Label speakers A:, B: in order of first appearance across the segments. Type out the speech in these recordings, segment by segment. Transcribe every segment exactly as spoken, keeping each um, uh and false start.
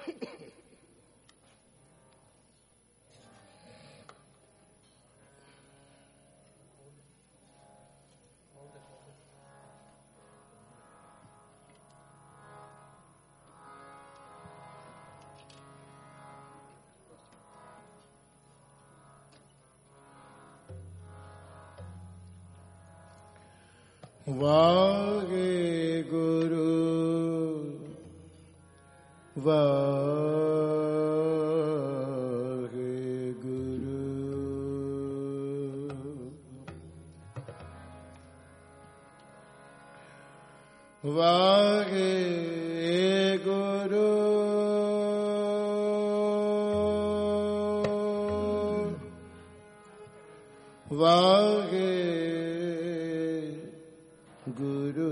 A: वाहे गुरु वाहे गुरु वाहे गुरु वाहे गुरु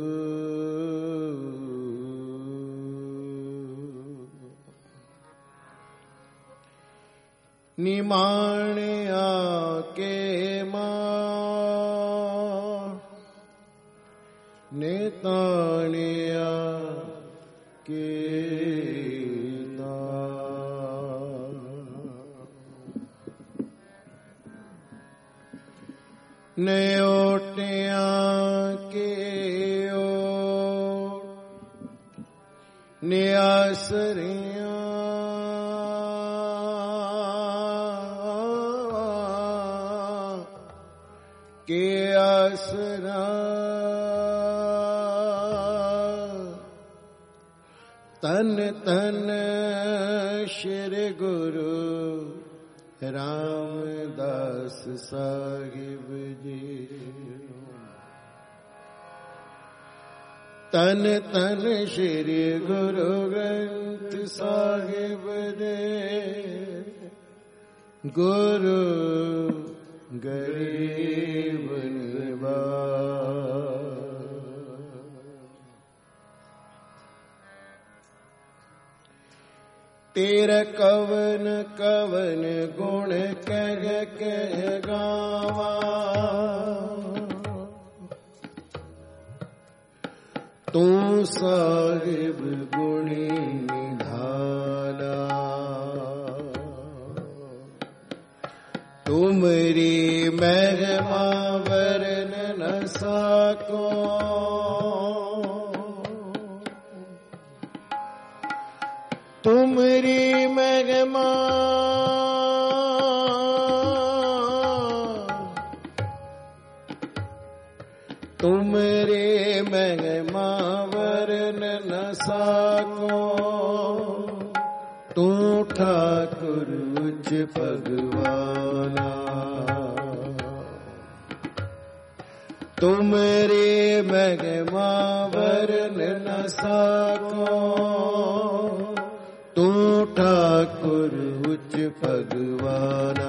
A: निमाणिया के मां नेताणिया के नयोटिया के ओ नियासरिया के आसरा तन तन श्री गुरु रामदास साहिब जी तन तन श्री गुरु ग्रंथ साहिब जी गुरु गरीब निवाज तेरा कवन कवन गुण कह कह गावा तू साहिब गुणी निधाना तुमरी महिमा वर्णन न सको तुमरी महिमा तुमरे महिमा वर्णन न सको तू ठाकुर उच्च भगवाना तुमरे महिमा वर्णन न सको तू ठाकुर उच्च भगवाना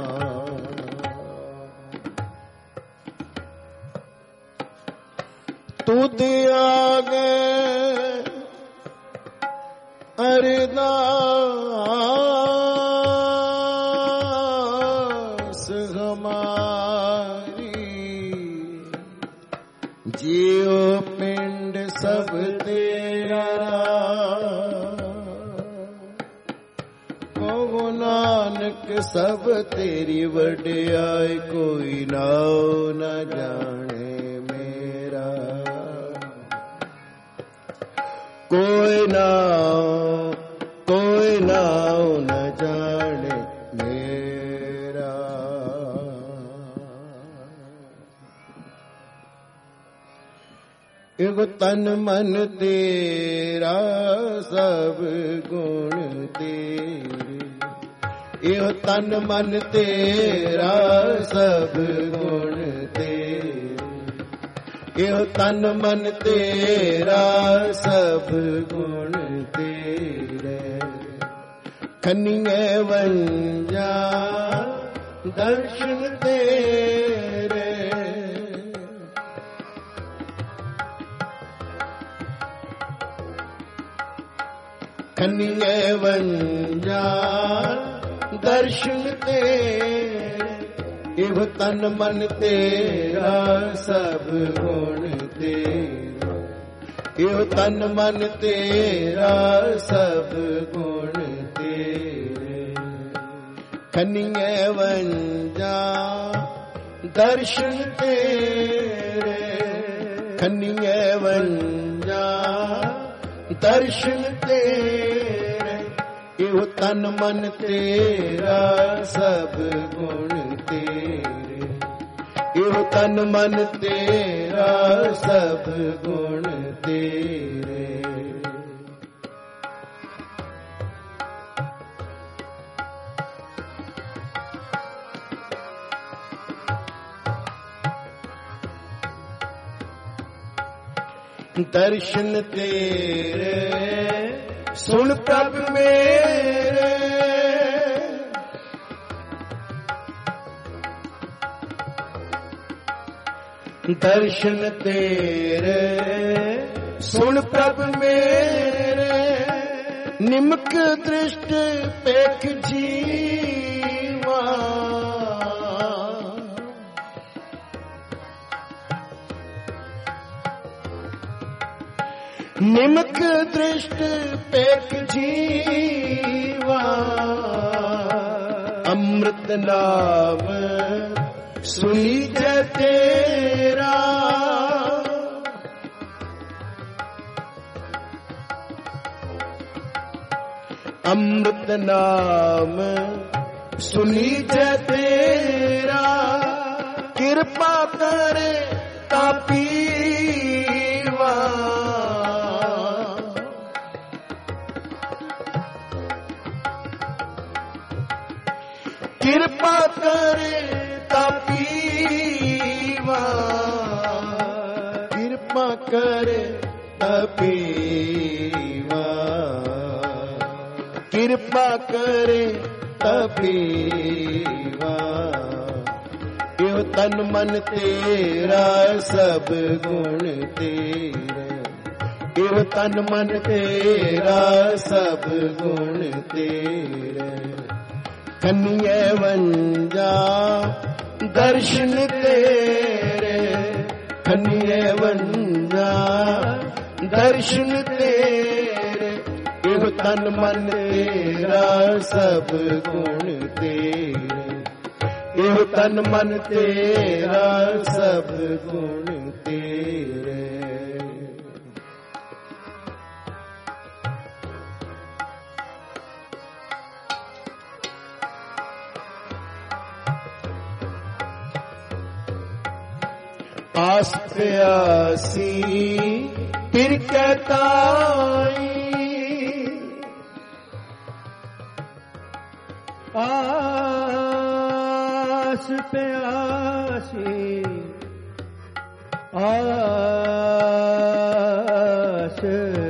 A: तुद आगे अरदास हमारी जियो पिंड सब तेरा को नानक सब तेरी वड्याई कोई नाव न जाने मेरा कोई नाव कोई नाव न जाने मेरा एगो तन मन तेरा सब गुण तेरे एगो तन मन तेरा सब गुण तेरे एगो तन मन तेरा सब गुण तेरे खनिए वंजा दर्शन तेरे खनिए वंजा दर्शन तेरे इव तन मन तेरा सब गुण तेरा ਇਹੋ ਤਨ ਮਨ ਤੇਰਾ ਸਭ ਗੁਣ ਤੇਰੇ। ਖੰਨੀਏ ਵੰਜਾ ਦਰਸ਼ਨ ਤੇਰੇ, ਖੰਨੀਏ ਵੰਜਾ ਦਰਸ਼ਨ ਤੇਰੇ। ਇਹੋ ਤਨ ਮਨ ਤੇਰਾ ਸਭ ਗੁਣ ਤੇਰੇ, ਇਹੋ ਤਨ ਮਨ ਤੇਰਾ ਸਭ ਗੁਣ ਤੇਰੇ। ਦਰਸ਼ਨ ਤੇਰੇ ਸੁਣ ਪ੍ਰਭ ਮੇਰੇ, ਦਰਸ਼ਨ ਤੇਰੇ ਸੁਣ ਪ੍ਰਭ ਮੇਰੇ। ਨਿਮਕ ਦ੍ਰਿਸ਼ਟ ਪੇਖ ਜੀਵਾ, ਨਿਮਕ ਦ੍ਰਿਸ਼ਟ ਪੇਖ ਜੀਵਾ। ਅੰਮ੍ਰਿਤ ਨਾਮ ਸੁਨੀਜੈ ਤੇਰਾ, ਅੰਮ੍ਰਿਤ ਨਾਮ ਸੁਨੀਜੈ ਤੇਰਾ। ਕਿਰਪਾ ਕਰੇ ਤਾ ਪੀਵਾ, ਕਿਰਪਾ ਕਰੇ ਤਾ ਪੀਵਾ। ਕਿਰਪਾ ਕਰੇ ਤਾ ਪੀਵਾ, ਕਿਰਪਾ ਕਰੇ ਤਾ ਪੀਵਾ। ਇਹੋ ਤਨ ਮਨ ਤੇਰਾ ਸਭ ਗੁਣ ਤੇਰੇ, ਇਹੋ ਤਨ ਮਨ ਤੇਰਾ ਸਭ ਗੁਣ ਤੇਰੇ। ਖੰਨੀਏ ਵੰਜਾ ਦਰਸ਼ਨ ਤੇਰੇ, ਖੰਨੀਏ ਵੰਜਾ ਦਰਸ਼ਨ ਤੇਰੇ। ਇਹੋ ਤਨ ਮਨ ਤੇਰਾ ਸਭ ਗੁਣ ਤੇਰੇ, ਇਹੋ ਤਨ ਮਨ ਤੇਰਾ ਸਭ ਗੁਣ ਤੇਰੇ। ਆਸ ਪਿਆਸੀ ਫਿਰ ਕਹਤਾਈ,
B: ਆਸ ਪਿਆਸੀ ਆਸ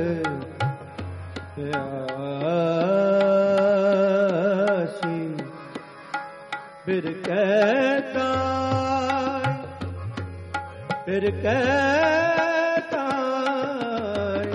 B: ਪਿਆਸੀ ਫਿਰ ਕਹਤਾਈ, ਫਿਰ ਕਹਤਾਈ।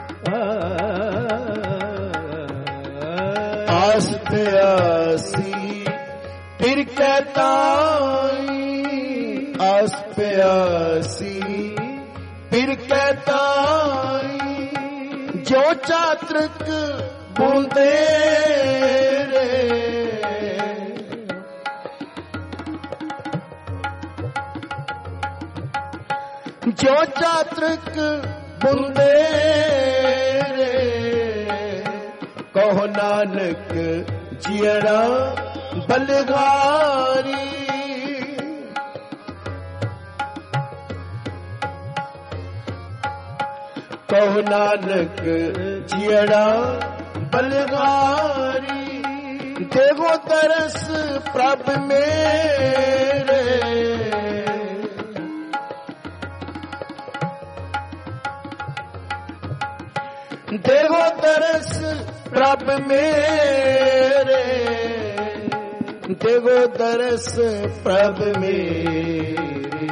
A: ਆਸ ਪਿਆਸੀ ਫਿਰ ਕਹਤਾਈ, ਆਸ ਪਿਆਸੀ ਫਿਰ ਕਹਤਾਈ। ਜੋ ਚਾਤ੍ਰਿਕ ਬੂੰਦੇ ਰੇ, ਜੋ ਚਾਤ੍ਰਿਕ ਬੁੰਦੇ ਰੇ। ਕਹੋ ਨਾਨਕ ਜੀਣਾ ਬਲਗਾਰੀ, ਕਹੋ ਨਾਨਕ ਜੀਣਾ ਬਲਗਾਰੀ। ਦੇਵੋ ਤਰਸ ਪ੍ਰਭ ਮੇਰੇ, ਦੇਵੋ ਤਰਸ ਪ੍ਰਭ ਮੇਰੇ, ਦੇਵੋ ਤਰਸ ਪ੍ਰਭ ਮੇਰੇ,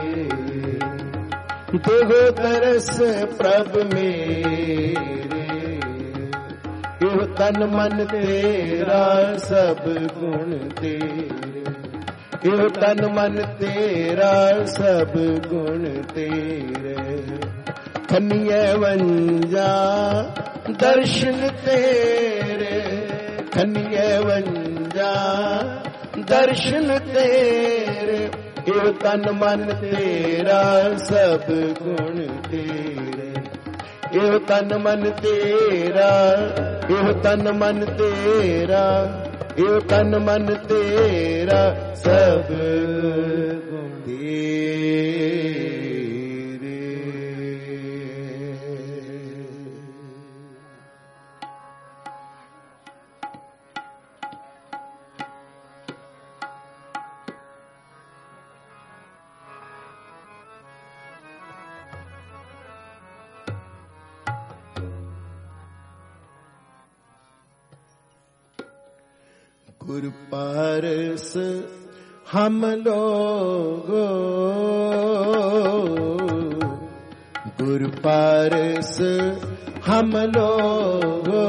A: ਦੇਵੋ ਤਰਸ ਪ੍ਰਭ ਮੇਰੇ। ਇਹੋ ਤਨ ਮਨ ਤੇਰਾ ਸਭ ਗੁਣ ਤੇਰੇ, ਇਹੋ ਤਨ ਮਨ ਤੇਰਾ ਸਭ ਗੁਣ ਤੇਰੇ। खनिए वंजा दर्शन तेरे, खनिए वंजा दर्शन तेरे, यो तन मन तेरा सब गुण तेरे, यो तन मन तेरा, यो तन मन तेरा, यो तन मन तेरा सब गुण तेरे। गुरु पारस हम लोगो, गुरु पारस हम लोगो,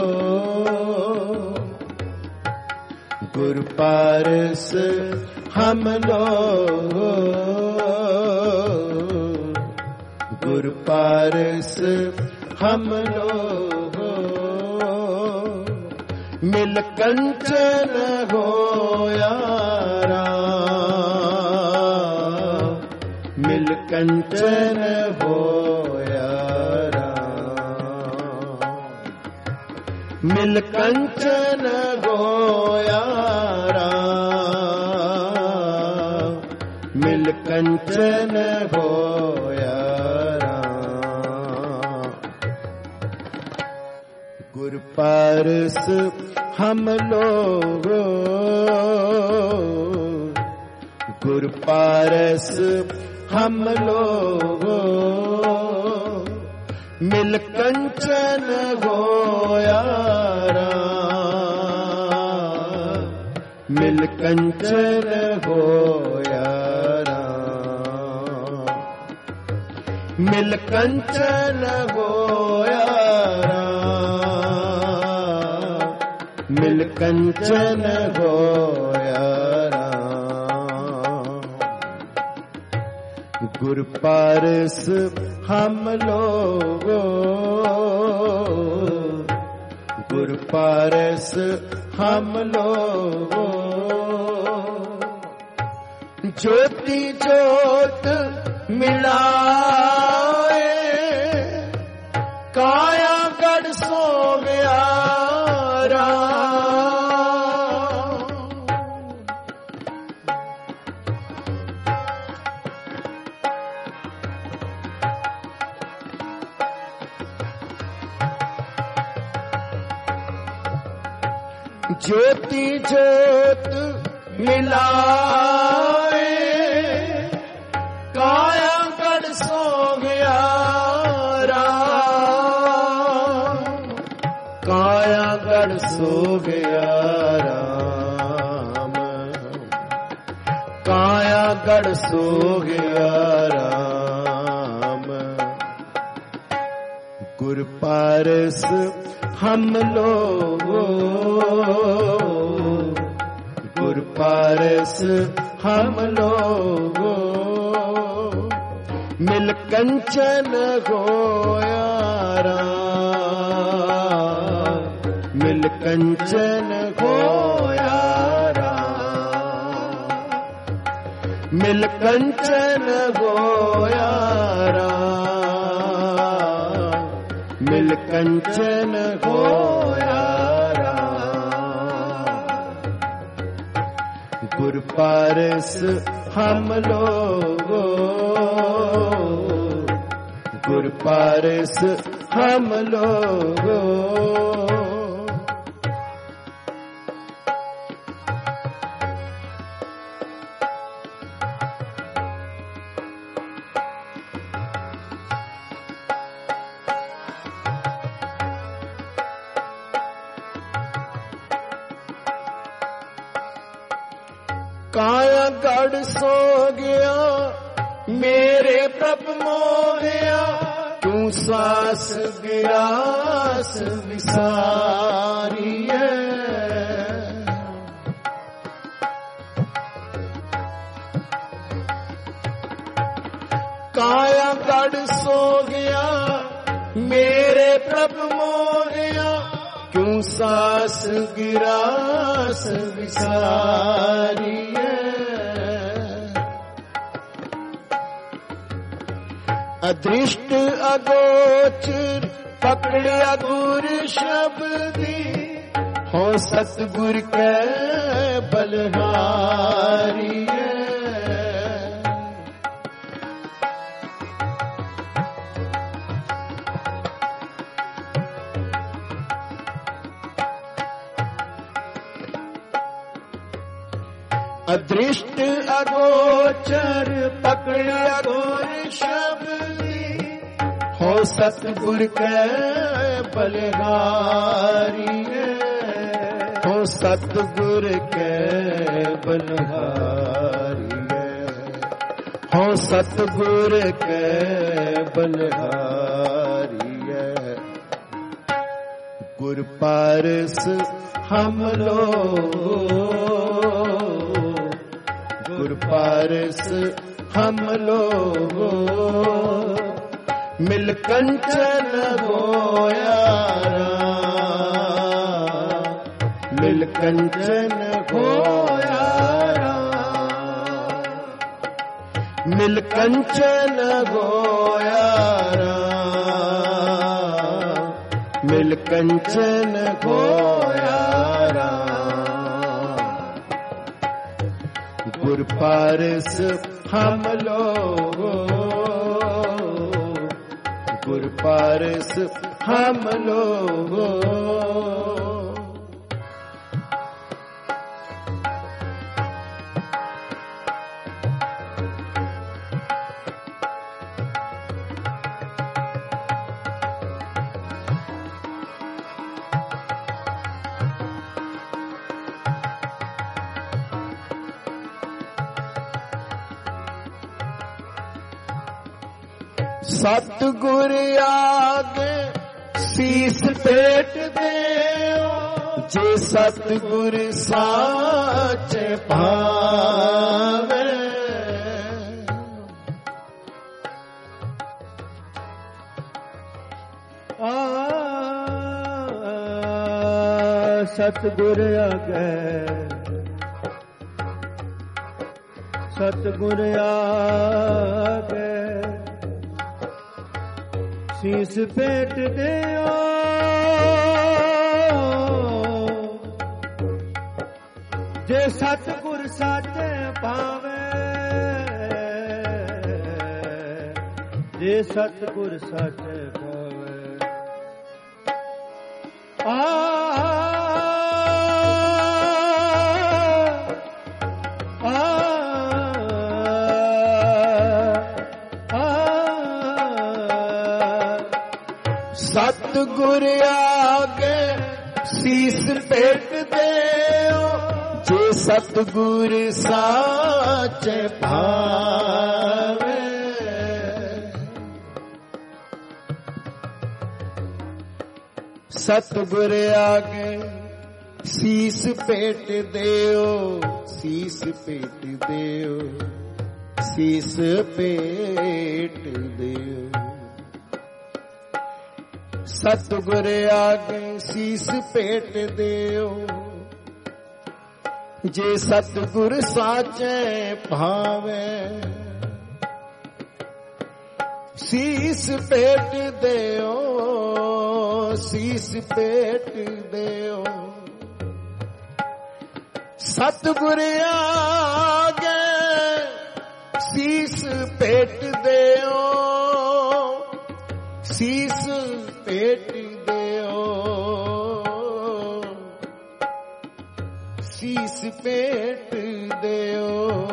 A: गुरु पारस हम लोगो, गुरु पारस हम लोगो, मिल कंचन होया राम, मिल कंचन होया राम, मिल कंचन होया राम, मिल कंचन होया राम। गुरु पारस हम लोगो, गुरु पारस हम लोगो, मिल कंचन होया राम, मिल कंचन होया राम, मिल कंचन होया राम, मिल कंचन होया राम। गुरु पारस हम लोगो, गुरु पारस हम लोगो, ज्योति ज्योत मिलाए, काया गढ़ सो गया ज्योति ज्योत मिलाए, काया गढ़ सो गया राम, काया गढ़ सो गया राम, काया गढ़ सो गया राम। गुरु पारस हम लोगो, गुरु पारस हम लोगो, मिल कंचन होया राम, मिल कंचन होया राम, मिल कंचन होया राम, मिल कंचन होया राम। गुरु पारस हम लोगो, गुरु पारस हम लोगो, काया गढ़ सो गया मेरे प्रभु मोहया, तू सास गिरास विसारी है। काया गढ़ सो गया मेरे प्रभु मोहिया क्यों सास गिरास विसारिए। अदृष्ट अगोचर पकड़िया गुर शब्दी हो सतगुर के बलहारिए। अदृष्ट अगोचर पकड़िया गुर शब्दी हो सतगुर के बलहारिए। हो सतगुर के बलहारिए। हो सतगुर के बलहारिए। गुर पारस हम लोग गुर पारस हम लोग मिल कंचन गोया मिल कंचन गोया मिल कंचन गोया मिल कंचन गोया। गुर पारस हम लोग गुर पारस हम लोग सतगुर आगे शीस पेट देओ जे सतगुर साच भावे।
B: आ सतगुर आगे सतगुर आगे शीस पेट देओ जे सतगुर साचे पावे। जे सतगुर साचे पावे। आ
A: सतगुर आगे शीस पेट देओ जे सतगुर साच भावे। सतगुर आगे शीस पेट देओ शीस पेट देओ शीस पेट देओ। सतगुर आगे शीस पेट देओ जे सतगुर साचे भावे। शीस पेट देओ शीस पेट देओ सतगुर आगे शीस पेट देओ शीस पेट देओ शीस पेट देओ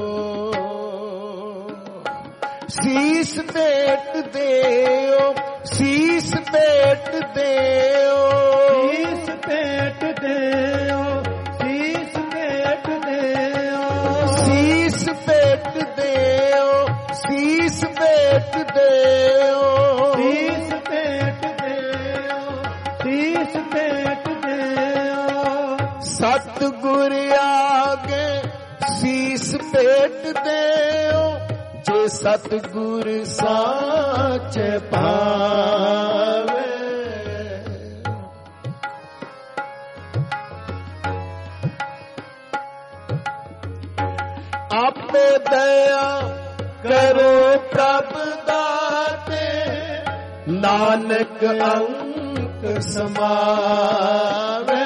A: शीस पेट देओ शीस पेट देओ
B: शीस पेट देओ शीस पेट देओ
A: शीस पेट देओ शीस पेट देओ
B: शीस पेट देओ शीस पेट देओ।
A: सतगुर आगे शीस पेट देओ जे सतगुर साच भावे। आपे दया करो प्रभ दाते, नानक अंक समावे।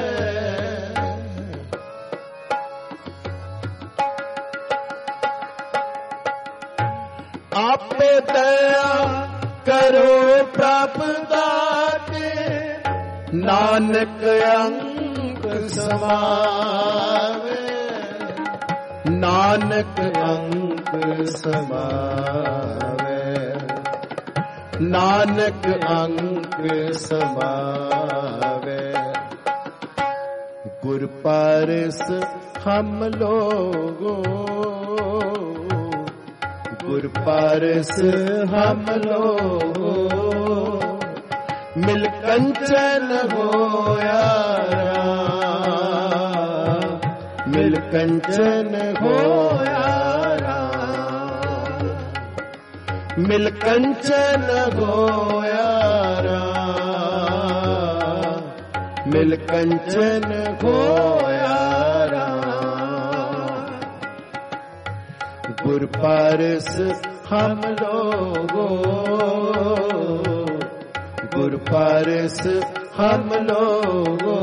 A: आपे दया करो प्रभ दाते, नानक अंक समावे। नानक अंक समावे, नानक अंक समावे। गुर पारस हम लोगो, गुर पारस हम लोगो, मिल कंचन होया राम, मिल कंचन होया राम, मिल कंचन होया राम, मिल कंचन होया राम। गुर पारस हम लोगो, गुर पारस हम लोगो,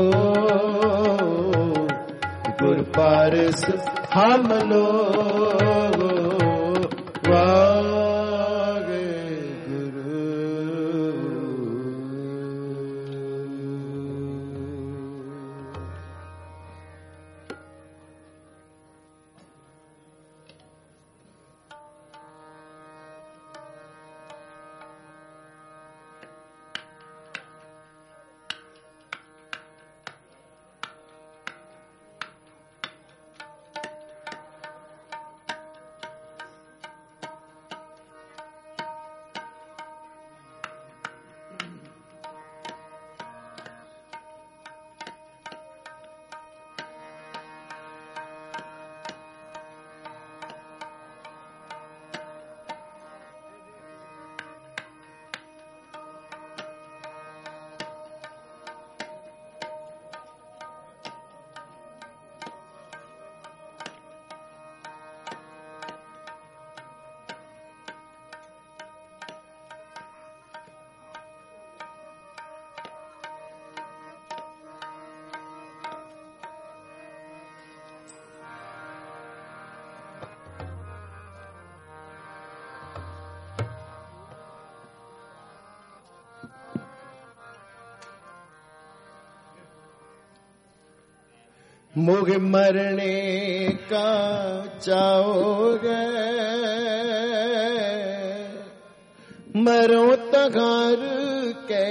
A: गुर पारस हम लोगो। वागे गुरु। मुझ मरने का चाहोगे, मरो तो घर के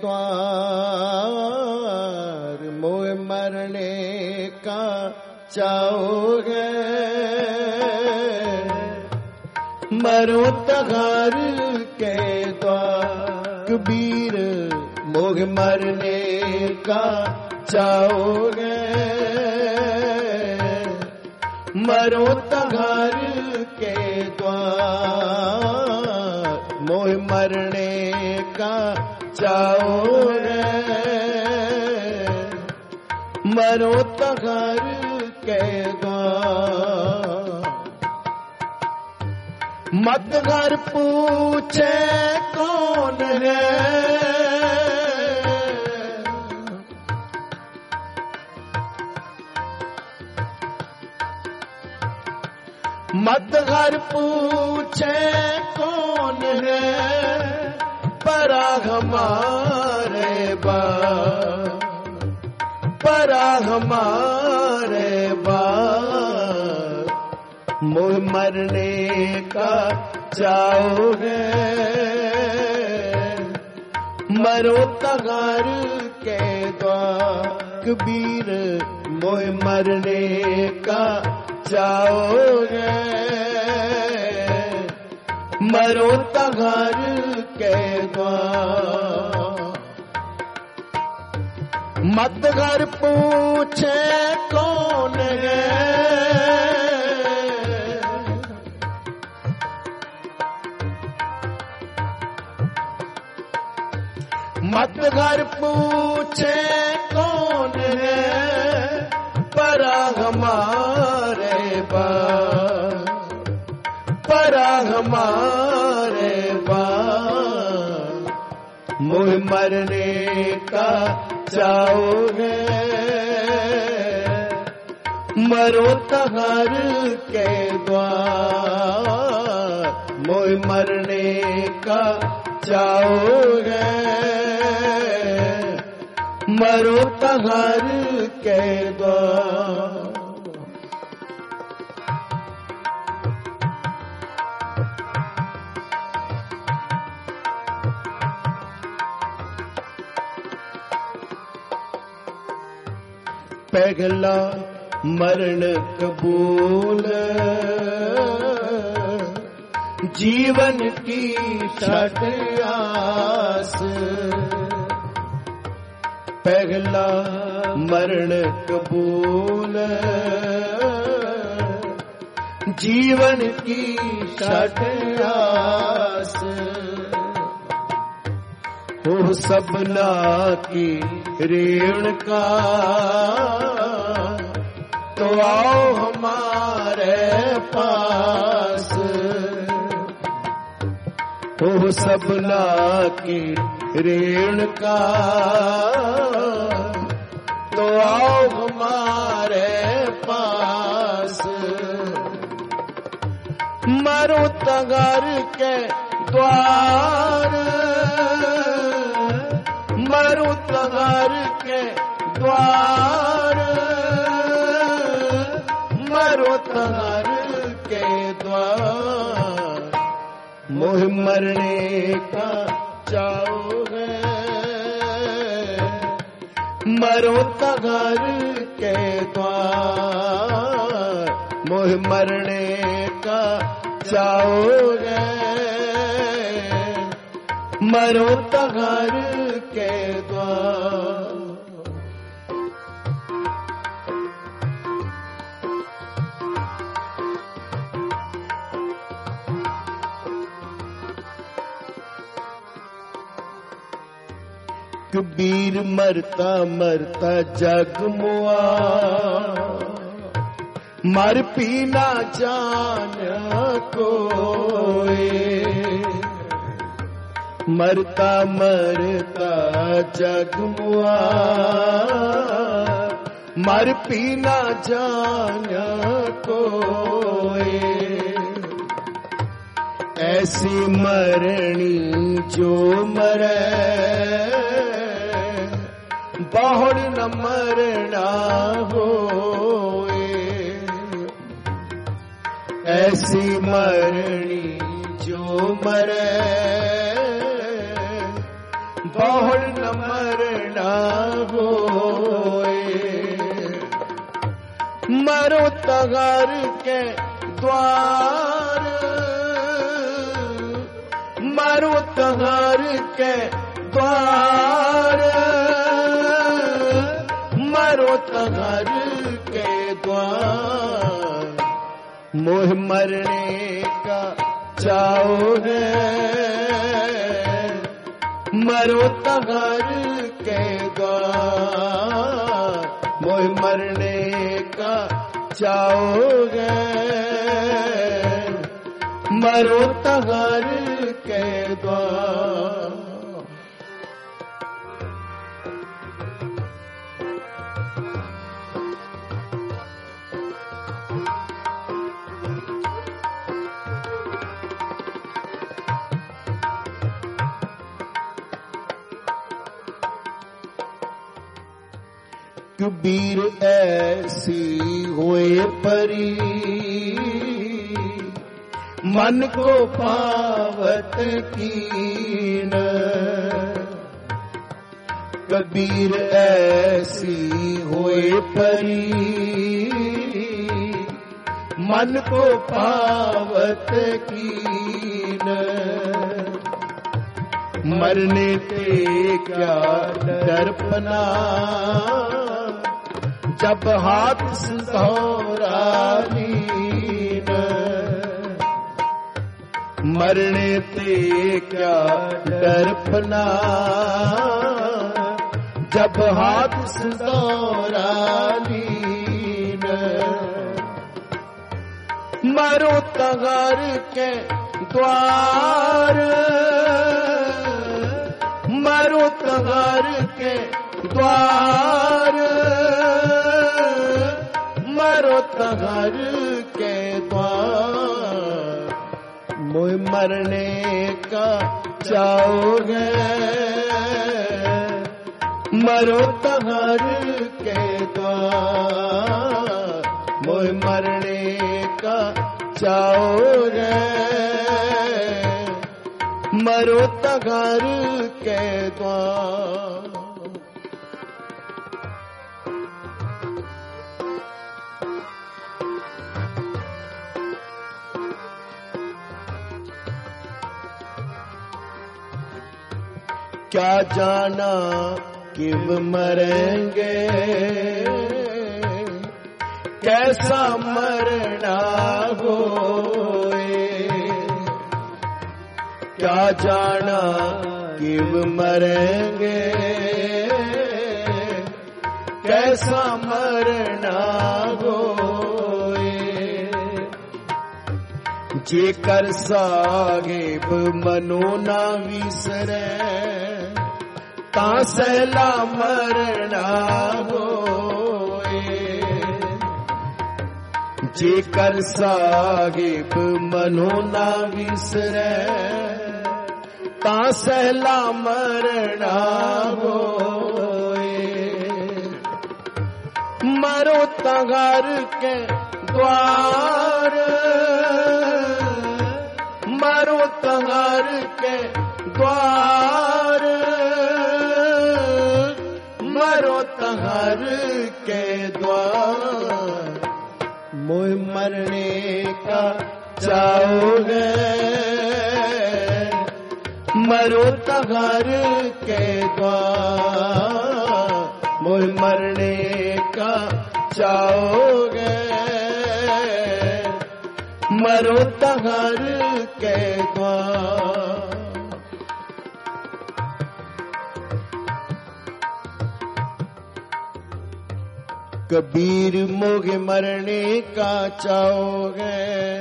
A: द्वार। मुझ मरने का चाहोगे, मरो तो घर के द्वार। कबीर मुझ मरने का चाहोगे, मरो तो घर के द्वार। मोह मरने का चाहोगे, मरो तो घर के द्वार। मत घर पूछे कौन है, मत घर पूछे कौन है, परा हमारे बा, परा हमारे बा। मुझ मरने का चाहोगे, मरो तो घर के द्वार। कबीर मुझ मरने का चाहोगे, मरो तो घर के द्वार। मत घर पूछे कौन है, मत घर पूछे कौन है, परा हमारे बा। मरने का चाहोगे, मरो तहार के द्वार। मोह मरने का चाहोगे, मरो तहार के द्वार। पहला मरण कबूल, जीवन की छठ आस। पहला मरण कबूल, जीवन की छठ आस। हो सबना की ऋण का, तो आओ हमारे पास। हो सबना की ऋण का, तो आओ हमारे पास। मरो तगार के द्वार, मरो तगार के द्वार, मरो तगार के द्वार। मोह मरने का चाहोगे, मरो तगार के द्वार। मोह मरने का चाहोगे, मरो तगार के द्वार। कबीर मरता मरता जग मुआ, मर पीना जान कोई। मरता मरता जग मुआ, मर पीना जान कोई। ऐसी मरनी जो मरे, बाहुर न मरना होए। ऐसी मरनी जो मरे, बाहुर न मरना होए। मरो तगार के द्वार, मरो तगार के द्वार। मरो तगार के द्वार। मोह मरने का चाहोगे, मरो तगार के द्वार। मोह मरने का चाहोगे, मरो तगार के द्वार। कबीर ऐसी होए परी, मन को पावत कीन। कबीर ऐसी होए परी, मन को पावत कीन। मरने ते क्या दर्पना, जब हाथ सिंधौरा लीन। मरने ते क्या दर्पना, जब हाथ सिंधौरा लीन। मरो तगार के द्वार, मरो तहार के द्वार, मरो तहार के द्वार, मोह मरने का चाहोगे, मरो तहार के द्वार, मोह मरने का चाहोगे, मरो तहार के द्वार। क्या जाना किब मरेंगे, कैसा मरना होए, क्या जाना किब मरेंगे, कैसा मरना होए, जेकर साहिब मनो ना विसरे, तासला मरना होए, जेकर साहिब मनो ना विसरे, तासला मरना होए, मरो तहार के द्वार, मरो तहार के द्वार, मरो तहार के द्वार, मोह मरने का चाहोगे, मरो तहार के द्वार, मोह मरने का चाहोगे, मरो तहार के द्वार। कबीर मोगे मरने का चाहोगे,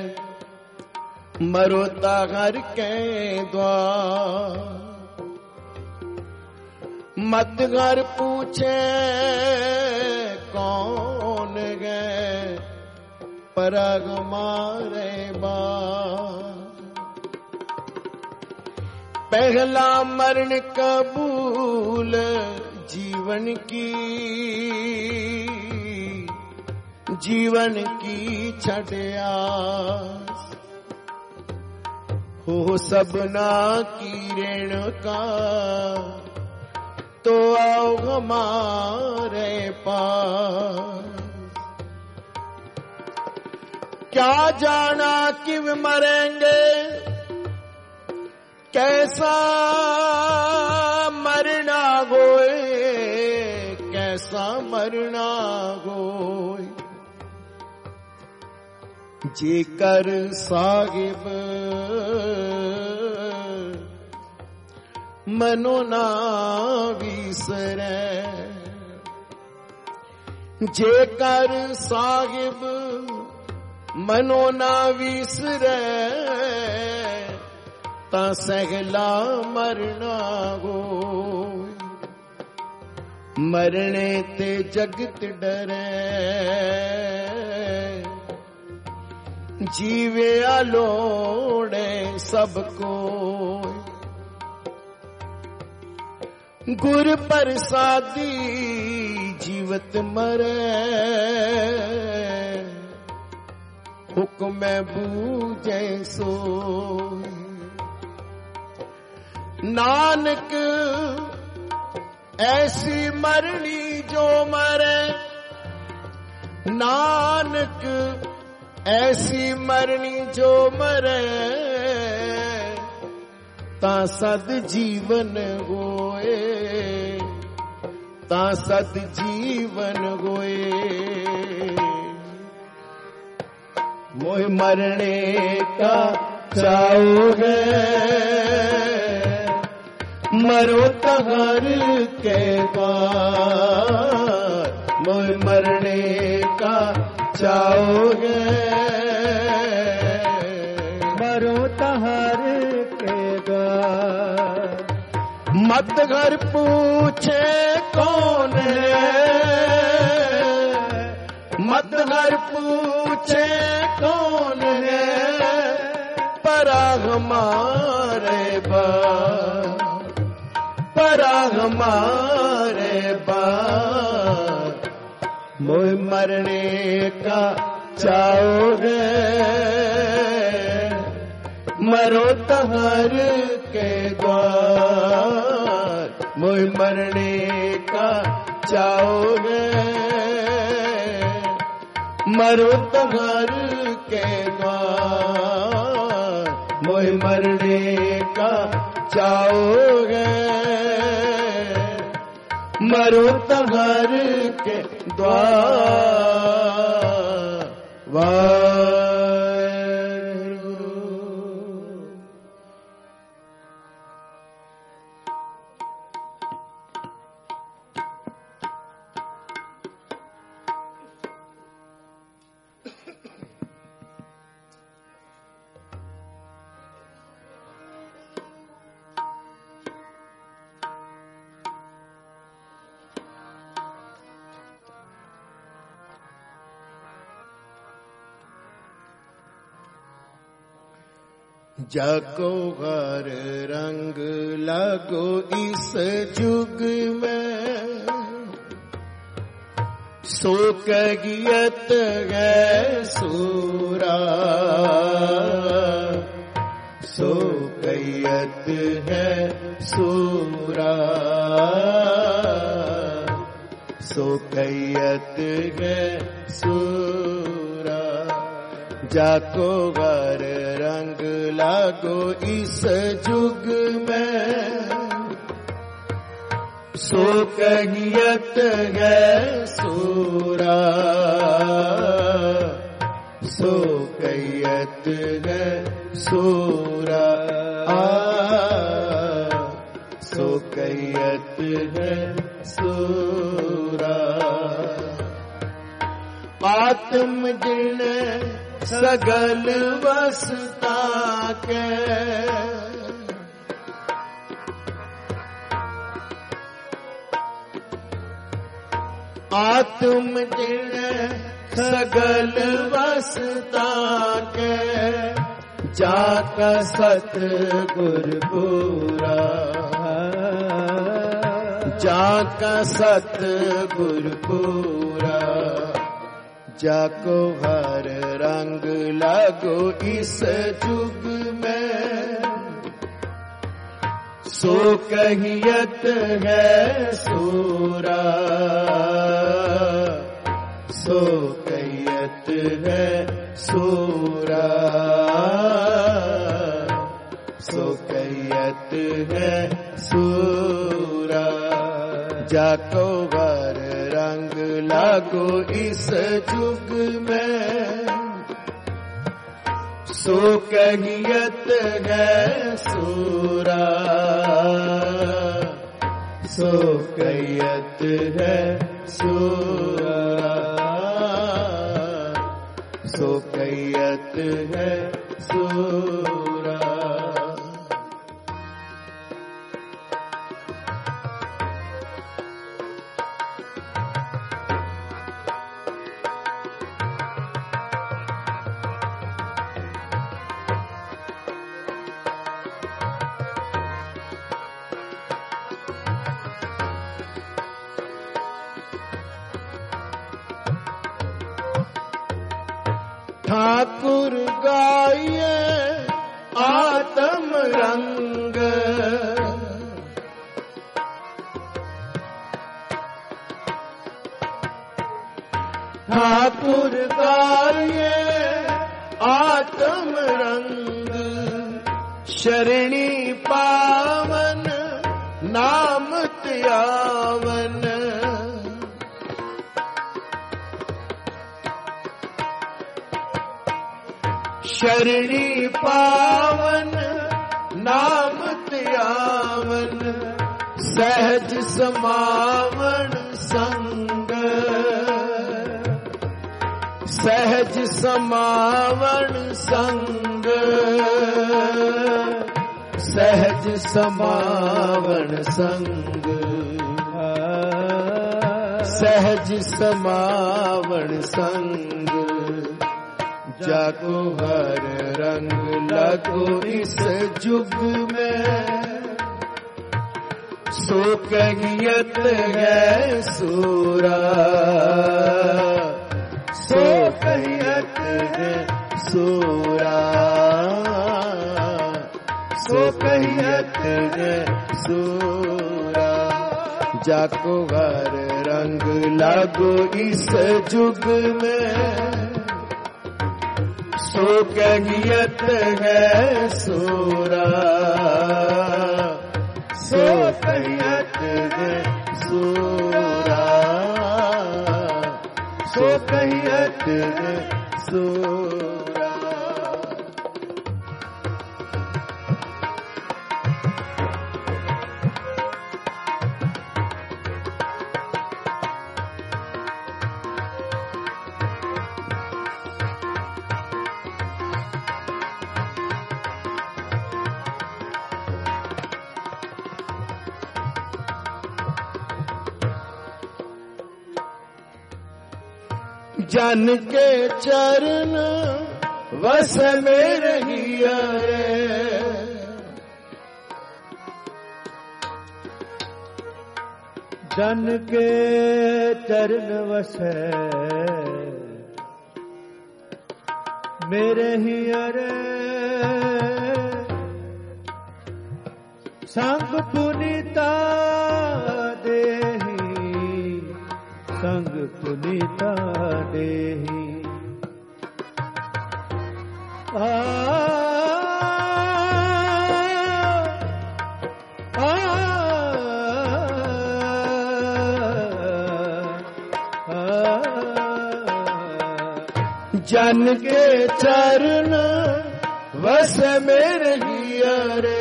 A: मरो तहार के द्वार, मत घर पूछे कौन गए, परग मारे बार, पहला मरण कबूल जीवन की, जीवन की छठयास, हो सबना की ऋण का, तो आओ हमारे पास, क्या जाना किब मरेंगे, कैसा मरना होए, कैसा मरना होए, जेकर साहिब मनो ना विसरे, जेकर साहिब मनो ना विसरे, ता सहला मरना होए, मरने ते जगत डरे, जीवे आलोड़े सबको, गुर प्रसादी जीवत मरे, हुक्म बूझे सो, नानक ऐसी मरनी जो मरे, नानक ऐसी मरनी जो मरे, ता सद जीवन होए, ता सद जीवन होए, मोह मरने का चाहोगे, मरो तहार के द्वार, मोह मरने का चाहोगे,
B: मरो तहार के द्वार,
A: मत घर पूछे कौन है, मत घर पूछे कौन है, परा हमारे बा, परा हमारे बा। मोह मरने का चाहोगे, मरो तहर के द्वार। मोह मरने का चाहोगे, मरो तहर के द्वार। मोह मरने का चाहोगे, मरो तहर के द्वार। वाहेगुरु। जाको हर रंग लगो इस जुग में, सो कैगियत है सूरा, सो कैयत है सूरा, सो कैयत है सूरा। जाको हर रंग लागो इस जुग में, सो कैयत है सूरा, सो कैयत है सूरा, सो कैयत है सूरा। आत्म जिन सगल वसता के, आत्म जिन सगल वसता के, जाका सतगुर पूरा, जाका सतगुर पूरा। जाको हर रंग लागो इस जुग में, सो कैयत है सूरा, सो कैयत है सूरा, सो कैयत है सूरा। जाको हर रंग लागो इस जुग में, सो कैयत है सूरा, सो कैयत है सूरा, सो कैयत है सूरा। ठाकुर गाये आत्म रंग, ठाकुर गाये आत्म रंग। शरणी पावन नाम त्यावन, शरणी पावन नाम त्यावन। सहज समावन संग, सहज समावन संग। सहज समावण संग, सहज समावण संग, जाको हर रंग लगो इस जुग में, सो कहियत है सूरा, सो कहियत है सूरा, सो कहियत है सूरा, जाको हर रंग लागो इस जुग में, सो कहियत है सूरा, सो कहियत है सूरा, सो कहियत है सूरा। जन के चरण वस में रहिया रे,
B: जन के चरण वस मेरे हिया रे, संग पुनीता देहि, संग पुनीता देहि, आ, आ, आ,
A: जन के चरण वस में रहिया रे,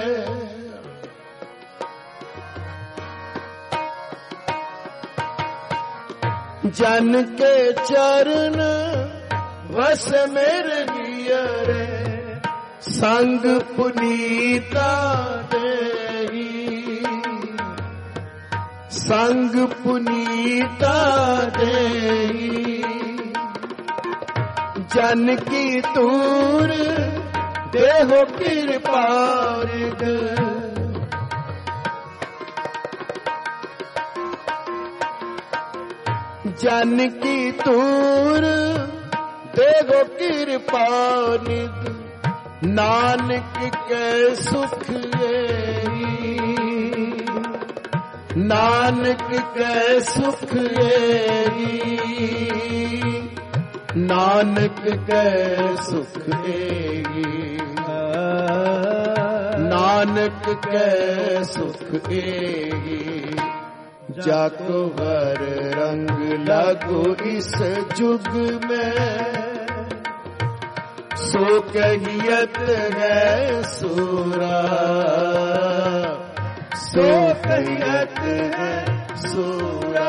A: जन के चरण वस में रहिया रे, संग पुनीता देहि, संग पुनीता देहि, जन की तूर देहो कृपा रिद, जन की तूर देगो कृपा निध, नानक के सुख एहि, नानक के सुख एहि, नानक के सुख एहि, नानक के सुख एहि, जाको हर रंग लागो इस जुग में, सो कहियत है सूरा, सो कहियत है सूरा,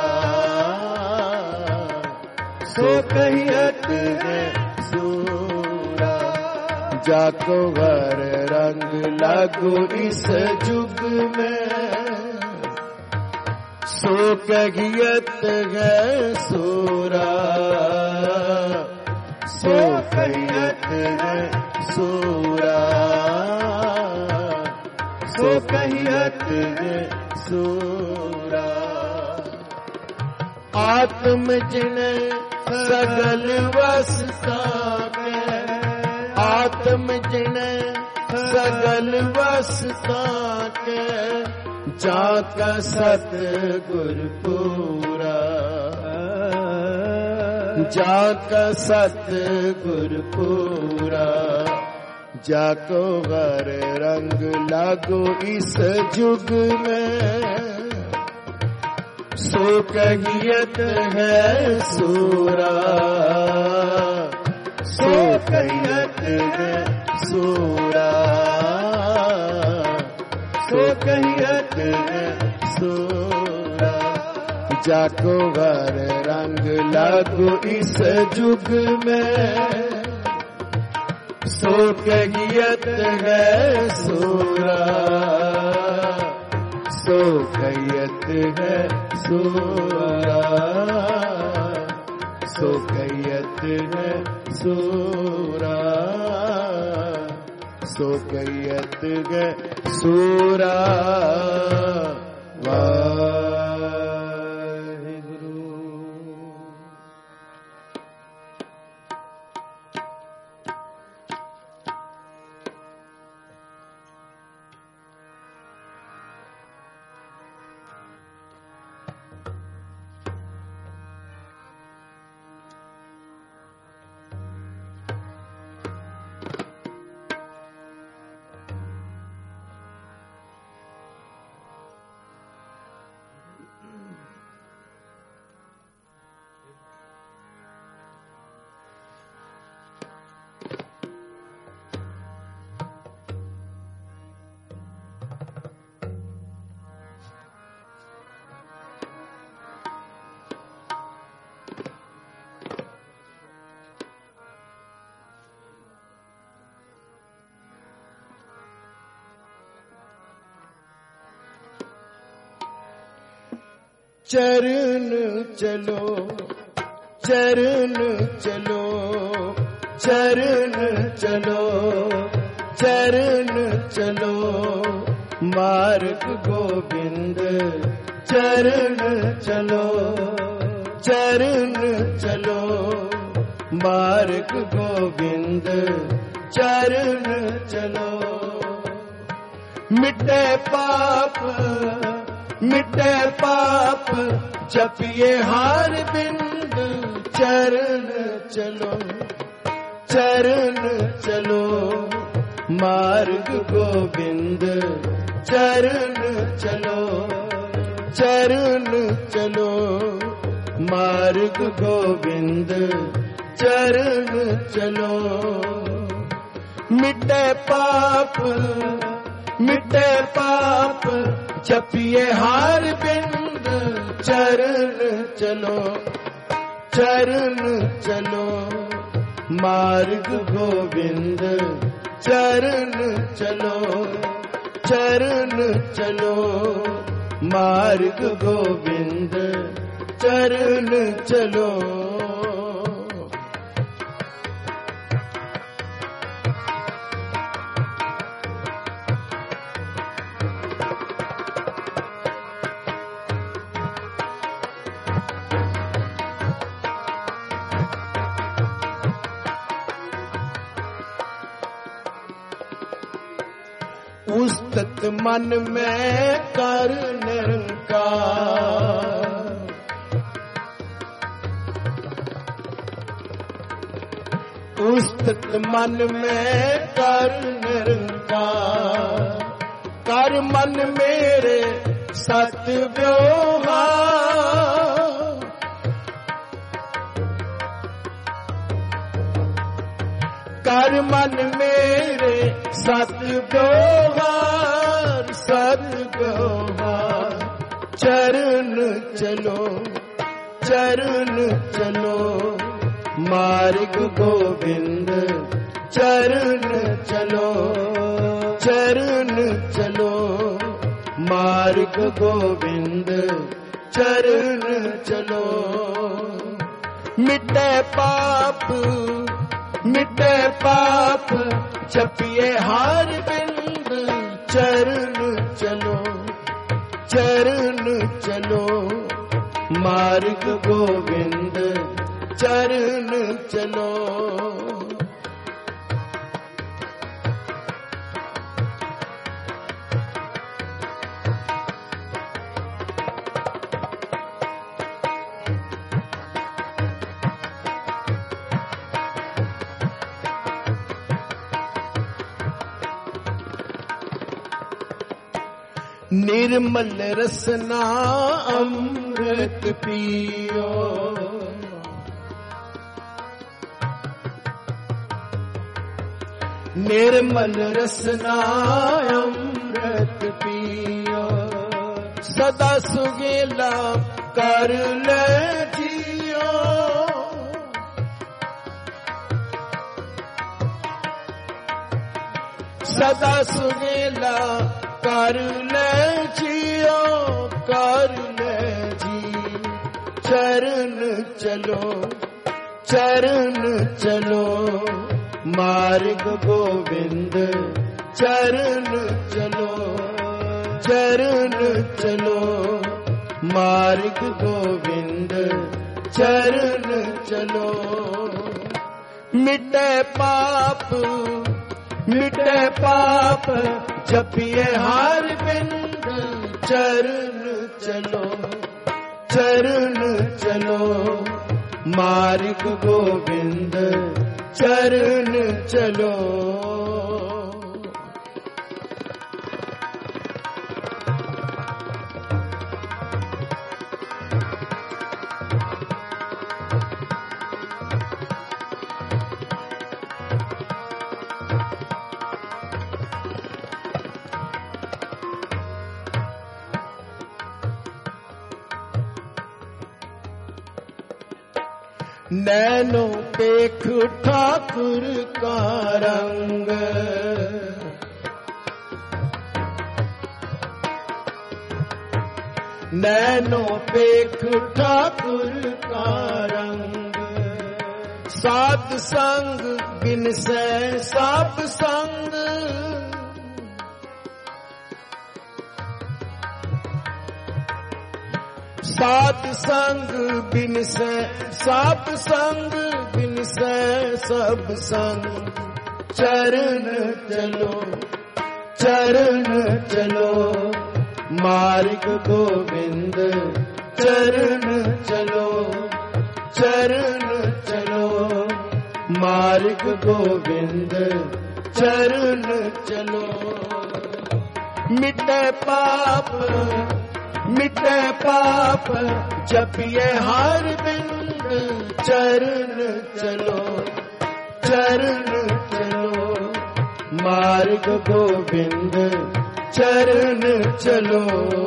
A: सो कहियत है सूरा, जाको हर रंग लागो इस जुग में, सो कहियत है सूरा, सो कहियत है सूरा, सो कहियत है सूरा। आत्म जिन सगल वसता के, आत्म जिन सगल वसता के, जाका सतगुर पूरा, जाका सतगुर पूरा, जाको हर रंग लागो इस जुग में, सो कहियत है सूरा, सो कहियत है सूरा, सो कहियत है सूरा, जाको हर रंग लागो इस जुग में, सो कहियत है सूरा, सो कहियत है सूरा, सो कहियत है सूरा, सो कहियत है सूरा। चरण चलो, चरण चलो, चरण चलो, चरण चलो, मार्ग गोविंद चरण चलो, चरण चलो, मार्ग गोविंद चरण चलो। मिटे पाप, मिटे पाप, जपिए हार बिंद चरण चलो, चरण चलो, मार्ग गोविंद चरण चलो, चरण चलो, मार्ग गोविंद चरण चलो। मिटे पाप, मिटे पाप, जपिए हार बिंद चरण चलो, चरण चलो, मार्ग गोविंद चरण चलो, चरण चलो, मार्ग गोविंद चरण चलो। उस्तत मन में कर निरंकार, उस्तत मन में कर निरंकार, कर मन मेरे सत व्यवहार, कर मन मेरे सत व्यवहार, सत व्यवहार। चरण चलो, चरण चलो, मार्ग गोविंद चरण चलो, चरण चलो, मार्ग गोविंद चरण चलो। मिटे पाप, मिटे पाप, जपिए हार बिंद चरण चलो, चरण चलो, मार्ग गोविंद चरण चलो। निर्मल रसना अमृत पियो, निर्मल रसना अमृत पियो, सदा सुगेला कर ले जियो, सदा सुगेला कर ले जियो कर ले जी। चरण चलो चरण चलो मार्ग गोविंद चरण चलो चरण चलो मार्ग गोविंद चरण चलो। मिटे पाप मिटे पाप जपिए हर बिंद चरण चलो चरण चलो मार्ग गोविंद चरण चलो। नैनों पेख ठाकुर का रंग नैनों पेख ठाकुर का रंग। साध संग बिन से सब संग साध संग बिन से सब संग बिन से सब संग। चरण चलो चरण चलो मार्ग गोविंद चरण चलो चरण चलो मार्ग गोविंद चरण चलो। मिटे पाप मिटे पाप जपिए हर बिंद चरण चलो चरण चलो मार्ग गोविंद चरण चलो।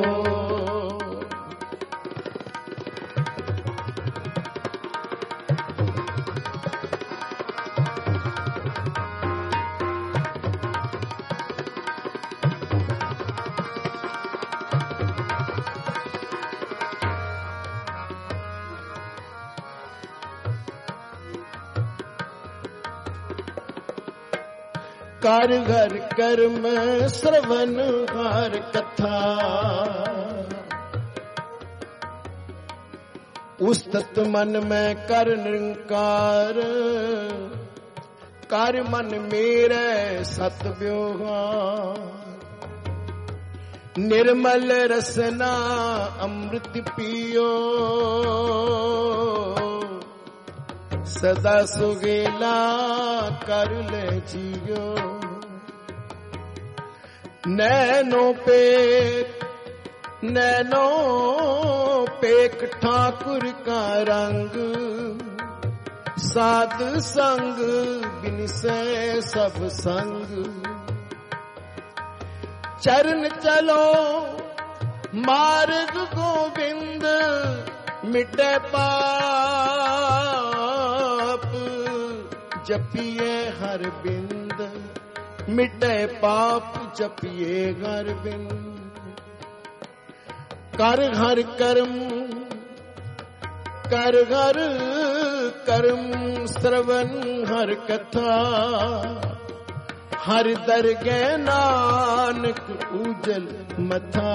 A: कर घर कर्म श्रवण हर कथा उस्तत मन में कर निरंकार। कर मन मेरे सत व्यवहार निर्मल रसना अमृत पियो। सदा सुगेला कर ले जियो। नैनों पे नैनों पेक ठाकुर का रंग। साध संग बिन से सब संग। चरण चलो मार्ग गोविंद मिटे पाप जपिए हर बिंद। मिटे पाप जपिए हर बिंद। कर हर कर्म कर हर कर्म श्रवण हर कथा। हर दरगे नानक उजल मथा।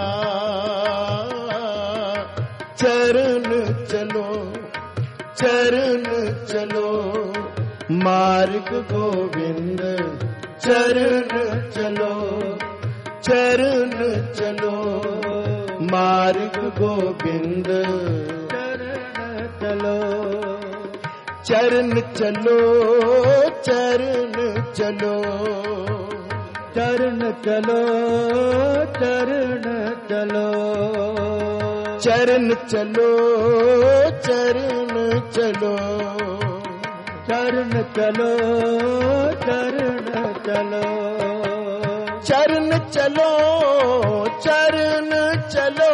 A: चरण चलो चरण चलो मार्ग गोविंद चरण चलो चरण चलो मार्ग गोविंद चरण चलो। चरण चलो चरण चलो चरण चलो चरण चलो चरण चलो चरण चलो चरण चलो चरण चलो चरण चलो चरण चलो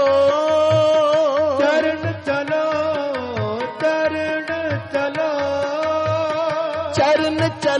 A: चरण चलो चरण चलो चरण चलो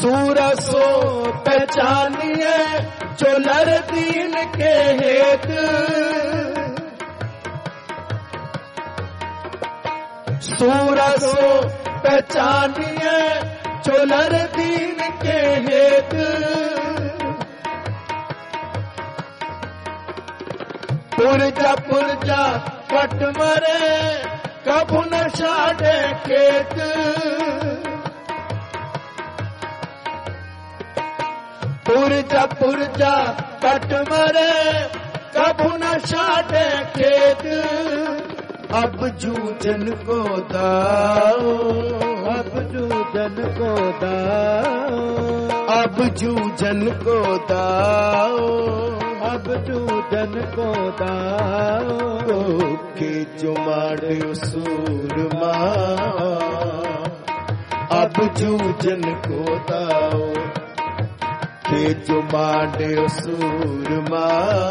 A: सूरसो पहचानिए जो लर दीन के हेत, सूरसो पहचानिए जो लर दीन के हेत, पुरजा पुरजा कट मरे कबू न छाड़े खेत, पुरजा पुरजा कट मरे कबू न छाड़े खेत, अब जूझन को दाओ,
B: अब जूझन को दाओ,
A: अब जूझन को दाओ,
B: अब जूझन को दाओ,
A: के जुमाड़े सूरमा, अब जूझन को दाओ, के जुमाड़े सूरमा,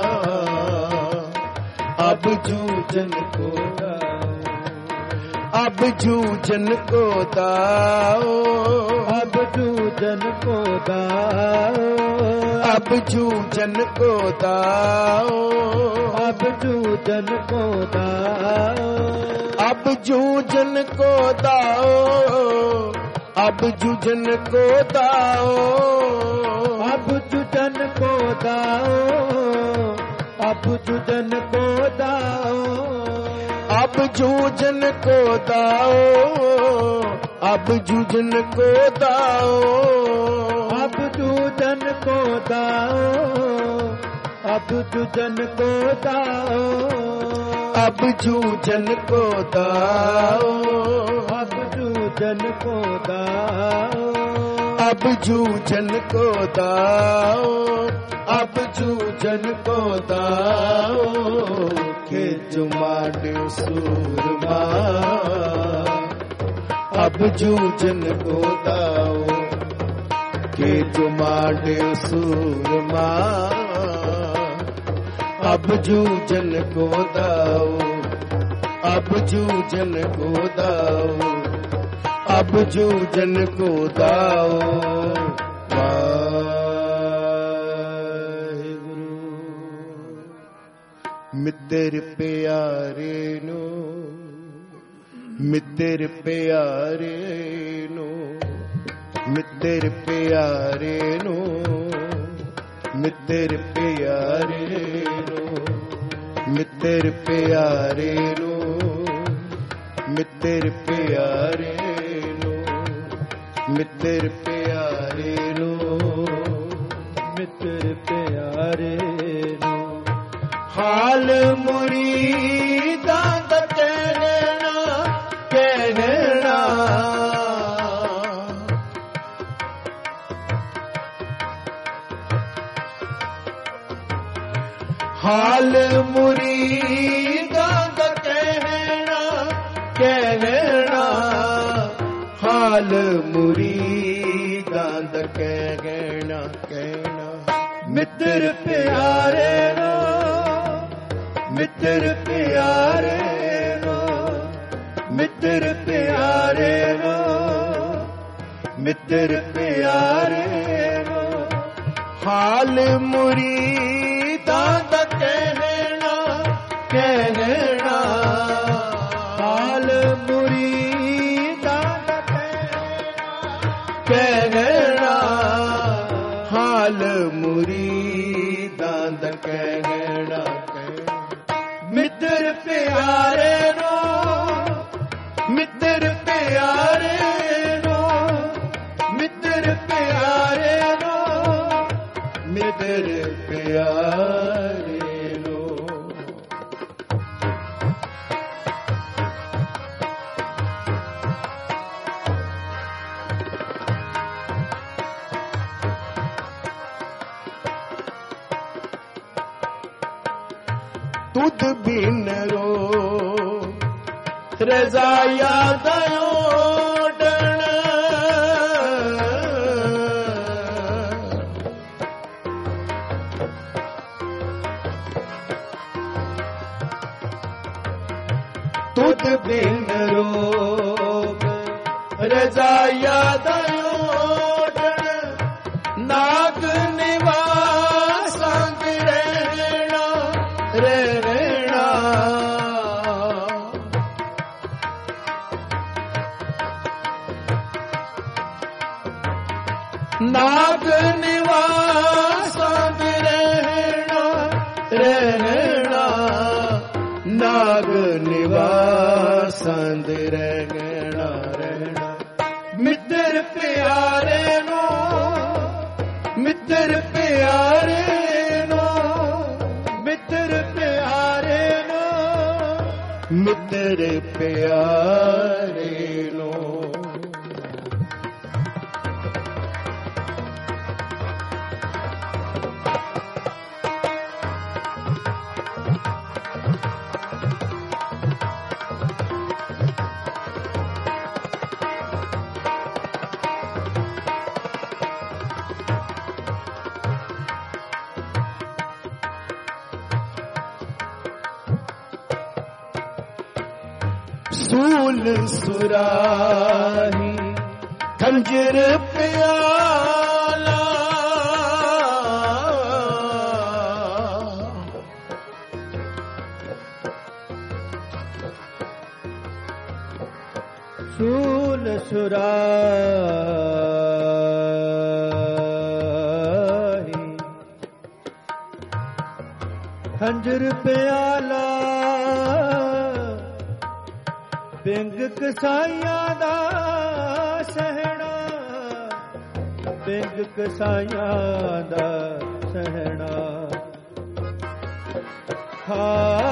A: अब जूझन को दाओ, अब जूझन को दाओ,
B: अब जूझन को दाओ,
A: अब जूझन को दाओ,
B: अब जूझन को दाओ,
A: अब जूझन को दाओ, अब जूझन को दाओ,
B: अब जूझन को दाओ, अब जूझन को दाओ,
A: अब जूझन को दाओ, अब जूझन को दाओ,
B: अब जूझन को दाओ, अब जूझन को दाओ,
A: अब जूझन को दाओ,
B: अब जूझन को दाओ,
A: अब जूझन को दाओ, अब जूझन को दाओ, के जुमाड़े सूरमा, अब जूझन को दाओ, के जुमाड़े सूरमा, अब जूझन को दाओ, अब जूझन को दाओ, अब जूझन को दाओ। मित्र प्यारे नो, मित्र प्यारे नो, मित्र प्यारे नो, मित्र प्यारे नो, मित्र प्यारे नो, मित्र प्यारे नो, मित्र प्यारे नो,
B: मित्र प्यारे नो,
A: हाल मुरीदा दा कहना कहना, हाल मुरीदा दा कहना कहना, हाल मुरीदा दा कहना कहना,
B: मित्र प्यारे नो, मित्र प्यारे नो, मित्र प्यारे नो, मित्र प्यारे नो,
A: हाल मुरीदा दा कहना कहना,
B: हाल मुरीदा दा
A: कहना, हाल मुरीदा दा कहना,
B: मित्र प्यारे नो, मित्र प्यारे नो, मित्र प्यारे नो,
A: मित्र प्यारे नो। तुद बिन रो रजा याद ओडण, तुद बिन रो रजा याद ओडण,
B: निवासां दी रहना रहना नाग निवासां दी रहना रहना नाग निवासां दी रहना रहना मित्र प्यारे नो मित्र प्यारे नो मित्र प्यारे नो मित्र प्यारे नो सूल सुराही खंजर प्याला सूल सुराही खंजर प्याला बिंग कसाइयां दा सहना बिंग कसाइयां दा सहना हा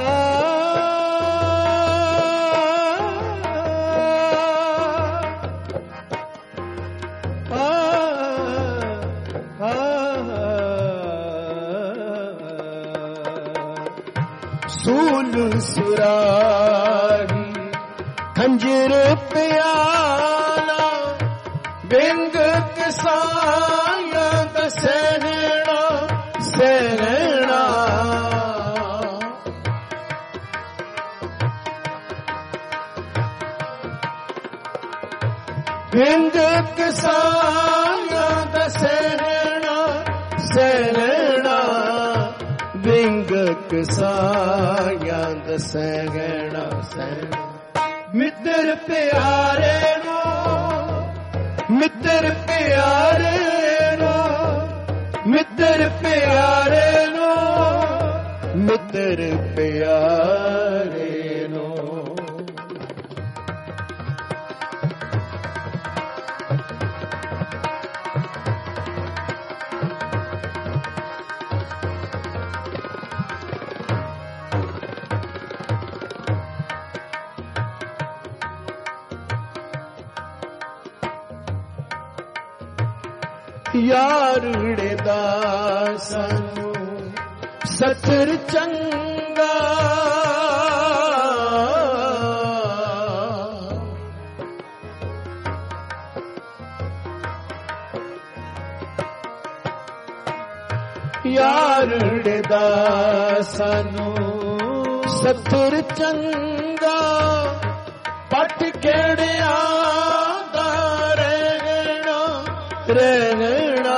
B: सूल सुराही खंजर प्याला बिंग कसाइयां दा सहना सहना बिंग कसाइयां दा सहना सहना बिंग कसाइयां दा सहना सहना मित्र प्यारे नो मित्र प्यारे नो मित्र प्यारे नो मित्र प्यारे नो यारुड़े दासनु सतर चंगा यारुड़े दासनु सतर चंगा पट केड़िया दा रहना रहना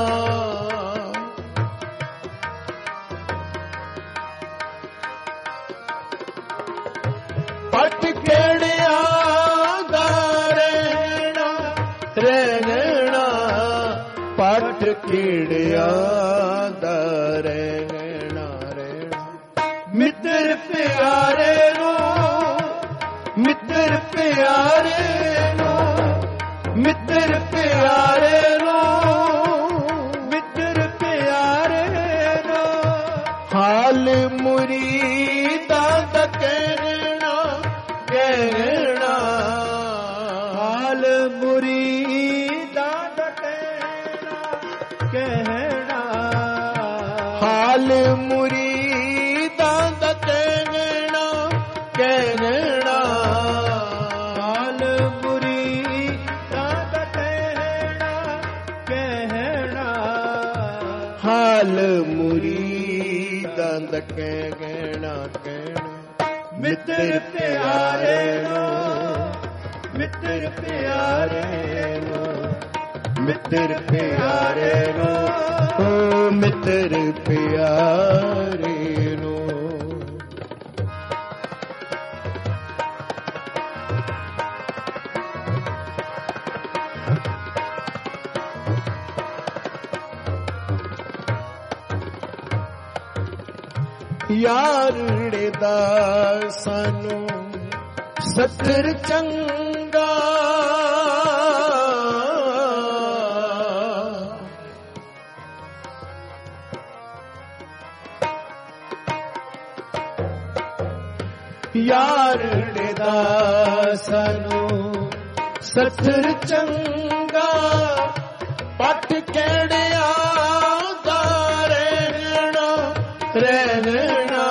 B: पट केड़िया दा रहना रहना पट केड़िया दा रहना रहना मित्र प्यारे नो मित्र प्यारे नो मित्र प्यारे नो मित्र प्यारे नो हाल मुरीदा दा कहना कहना हाल मुरीदा दा कहना कहना हाल मुरीदा दा कहना कहना हाल मुरीदा दा कहना कहना हाल मुरीदा दा कहना कहना मित्र प्यारे नो मित्र प्यारे नो ਮਿੱਤਰ ਪਿਆਰੇ ਨੂੰ, ਓ ਮਿੱਤਰ ਪਿਆਰੇ ਨੂੰ। ਯਾਰੜੇ ਦਾ ਸਾਨੂੰ ਸਤਿਰ ਚੰਗਾ, ਯਾਰੜੇ ਦਾ ਸਾਨੂੰ ਸਤਿਰ ਚੰਗਾ, ਪੱਟ ਕਿਹੜਿਆ ਦਾ ਰਹਿਣਾ ਰਹਿਣਾ,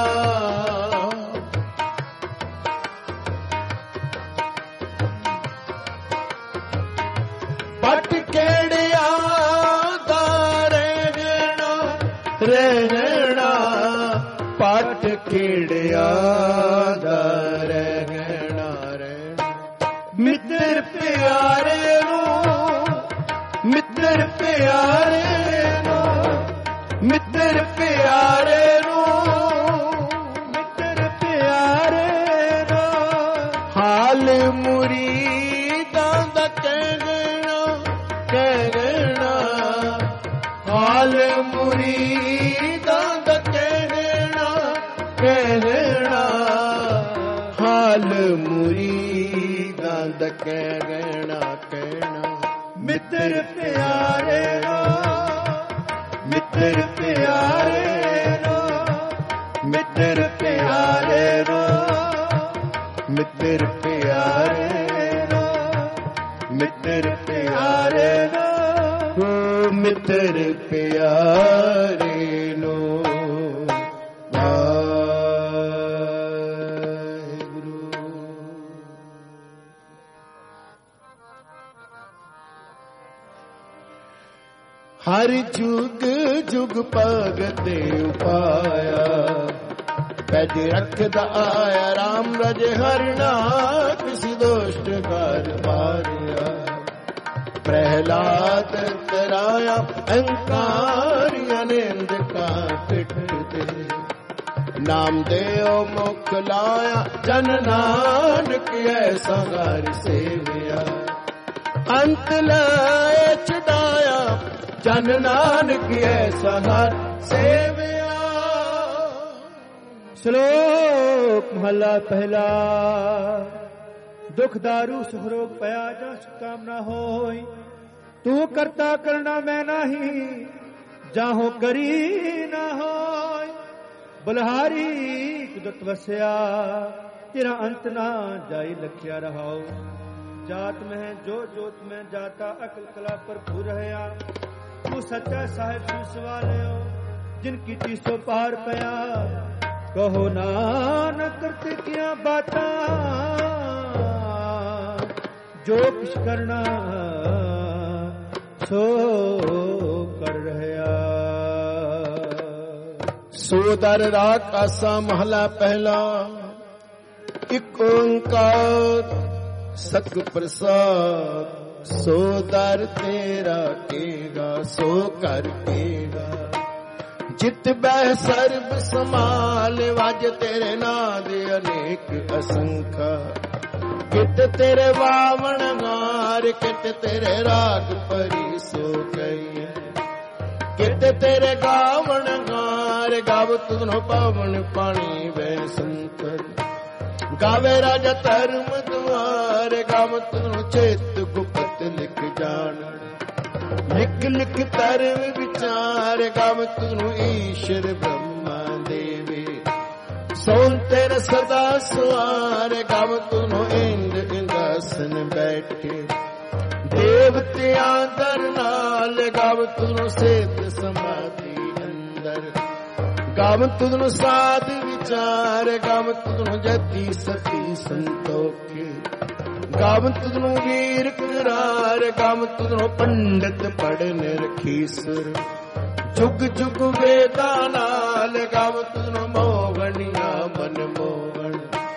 B: ਪੱਟ ਕਿਹੜਿਆ ਦਾ ਰਹਿਣਾ ਰਹਿਣਾ, ਪੱਟ ਕਿਹੜਿਆ ਦਾ ਰਹਿਣਾ ਰਹਿਣਾ। ਮਿੱਤਰ ਪਿਆਰੇ ਨੂੰ, ਮਿੱਤਰ ਪਿਆਰੇ ਨੂੰ, ਮਿੱਤਰ ਪਿਆਰੇ ਨੂੰ, ਮਿੱਤਰ ਪਿਆਰੇ ਨੂੰ। ਹਾਲ ਮੁਰੀਦਾਂ ਦਾ ਕਹਿਣਾ ਕਹਿਣਾ, ਹਾਲ ਮੁਰੀਦਾਂ ਦਾ ਕਹਿਣਾ ਕਹਿਣਾ, ਹਾਲ ਮੁਰੀਦਾਂ ਦਾ ਕਹਿਣਾ ਕਹਿਣਾ। ਮਿੱਤਰ ਪਿਆਰੇ ਨੂੰ, ਮਿੱਤਰ ਪਿਆਰੇ ਨੂੰ, ਮਿੱਤਰ ਪਿਆਰੇ ਨੂੰ, ਮਿੱਤਰ ਪਿਆਰੇ ਨੂੰ, ਮਿੱਤਰ ਪਿਆਰੇ ਨੂੰ, ਮਿੱਤਰ ਪਿਆਰੇ ਨੂੰ। ਹਰ ਜੁਗ ਜੁਗ ਭਗਤ ਉਪਾਇਆ, ਪੈਜ ਰੱਖਦਾ ਆਇਆ ਰਾਮ ਰਜੇ ਹਰਿ ਕਿਸੀ ਦੋਸ਼ਟ ਕਰ ਮਾਰਿਆ। ਪ੍ਰਹਿਲਾਦ ਤਰਾਇਆ ਅਹੰਕਾਰ ਅਨੰਦ ਕਾ ਪਿੱਠ ਤੇ, ਨਾਮ ਦੇਉ ਮੁਖ ਲਾਇਆ ਜਨ ਨਾਨਕ ਐਸਾ ਘਰ ਸੇਵਿਆ। ਅੰਤ ਲੈ ਛਡਾਇਆ ਜਨ ਨਾਨਕ ਐਸਾ ਘਰ ਸੇਵਿਆ।
A: ਸ਼ਲੋਕ ਮਹਲਾ ਪਹਿਲਾ। ਦੁਖ ਦਾਰੂ ਸੁਖ ਰੋਗ ਪਿਆ ਜਾਂ ਕਾਮਨਾ ਹੋਈ, ਤੂੰ ਕਰਤਾ ਕਰਨਾ ਮੈਂ ਨਹੀਂ, ਜਾਹੋ ਕਰੀ ਨਾ ਹੋਈ। ਬਲਹਾਰੀ ਕੁਦਰਤ ਵਸਿਆ, ਤੇਰਾ ਅੰਤ ਨਾ ਜਾਈ ਲਖਿਆ ਰਹਾਓ। ਜਾਤ ਮੈਂ ਜੋ ਜੋਤ ਮੈਂ ਜਾਤਾ, ਅਕਲ ਕਲਾ ਭਰਪੂਰ ਰਹਿਆ। ਤੂੰ ਸੱਚਾ ਸਾਹਿਬ ਸੁ ਸਵਾਲਿਓ, ਜਿਨ ਕੀਤੀ ਸੋ ਪਾਰ ਪਿਆ। ਕਹੋ ਨਾਨਕ ਕਰਤੇ ਕੀਆਂ ਬਾਤਾਂ, ਜੋ ਕਿਛ ਕਰਨਾ ਸੋ ਕਰ ਰਹਿਆ।
B: ਸੋ ਦਰ ਰਾਗ ਆਸਾ ਮਹਲਾ ਪਹਿਲਾ। ਇਕ ਓੰਕਾਰ ਸਤ ਪ੍ਰਸਾਦ, ਸੋ ਦਰ ਤੇਰਾ ਕੇਗਾ ਸੋ ਕਰ ਕੇਗਾ। ਜਿਤ ਬਹਿ ਸਰਬ ਸਮਾਲ, ਵਜ ਤੇਰੇ ਨਾਂ ਦੇ ਅਨੇਕ ਅਸੰਖਾ। ਕਿਤ ਤੇਰੇ ਵਾਵਣ ਨਾਰ, ਕਿਤ ਤੇਰੇ ਰਾਗ ਪਰੀ ਸੋ ਕਹੀਏ। ਕਿਤ ਤੇਰੇ ਗਾਵਣ ਗਾਰ, ਗਾਵ ਤੁਧਨੋ ਪਾਵਨ ਪਾਣੀ ਵੈ ਸੰਤਰ। ਗਾਵੇ ਰਾਜਾ ਧਰਮ ਦੁਆਰ, ਗਾਵ ਤੁਧਨੋ ਚੇਤ ਗੁਪਤ ਲਿਖ ਜਾਣਨ। ਲਿਖ ਲਿਖ ਧਰਮ ਵਿਚਾਰ, ਗਾਵ ਤੁਧਨੋ ਈਸ਼ਰ ਬ੍ਰਹਮਾ ਦੇਵੇ। ਸੋਨ ਤੇਰੇ ਸਦਾ ਸੁਆਰ, ਗਾਵ ਤੁਧਨੋ ਇੰਦ ਇੰਦਾਸਨ ਬੈਠੇ। ਦੇਵਤਿਆਂ ਦਰ ਨਾਲ, ਗਾਵ ਤੁਧਨੋ ਸੇਤ ਸਮਾਧੀ ਅੰਦਰ। ਗਾਵ ਤੁਧਨੋ ਸਾਧ ਵਿਚਾਰ, ਗਾਵ ਤੁਧਨੋ ਜਤੀ ਸਤੀ ਸੰਤੋਖੇ। ਗਾਵ ਤੁਧਨੋ ਵੀਰ ਕਰਾਰ, ਗਾਵ ਤੁਧਨੋ ਪੰਡਤ ਪੜਨ ਰਖੀਸਰ। ਜੁਗ ਜੁਗ ਵੇਦਾਂ ਨਾਲ, ਗਾਵ ਤੁਧਨੋ ਮੋਹਣੀਆਂ ਮਨ ਮੋਹਣ।